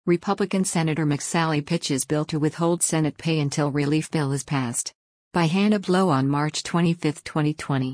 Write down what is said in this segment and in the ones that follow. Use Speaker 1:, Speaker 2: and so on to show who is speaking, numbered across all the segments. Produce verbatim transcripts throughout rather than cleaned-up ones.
Speaker 1: Republican Senator McSally pitches bill to withhold Senate pay until relief bill is passed. By Hannah Blow on March twenty-fifth, twenty twenty.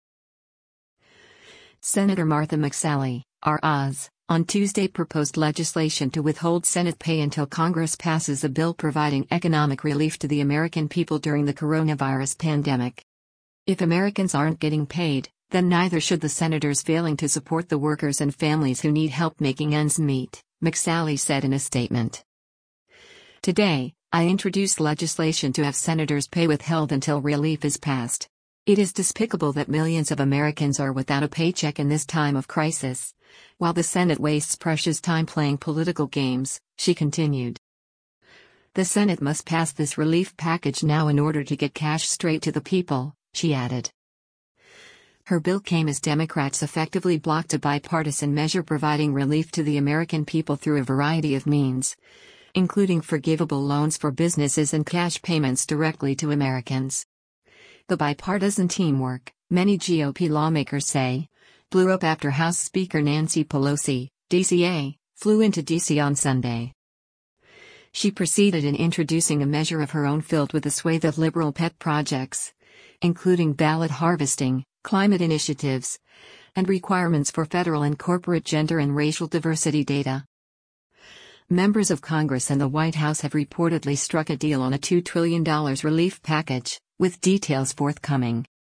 Speaker 1: Senator Martha McSally, R. Oz, on Tuesday proposed legislation to withhold Senate pay until Congress passes a bill providing economic relief to the American people during the coronavirus pandemic. If Americans aren't getting paid, then neither should the senators failing to support the workers and families who need help making ends meet, McSally said in a statement. Today, I introduced legislation to have senators' pay withheld until relief is passed. It is despicable that millions of Americans are without a paycheck in this time of crisis, while the Senate wastes precious time playing political games, she continued. The Senate must pass this relief package now in order to get cash straight to the people, she added. Her bill came as Democrats effectively blocked a bipartisan measure providing relief to the American people through a variety of means, including forgivable loans for businesses and cash payments directly to Americans. The bipartisan teamwork, many G O P lawmakers say, blew up after House Speaker Nancy Pelosi, D C A, flew into D C on Sunday. She proceeded in introducing a measure of her own filled with a swathe of liberal pet projects, including ballot harvesting, climate initiatives, and requirements for federal and corporate gender and racial diversity data. Members of Congress and the White House have reportedly struck a deal on a two trillion dollars relief package, with details forthcoming.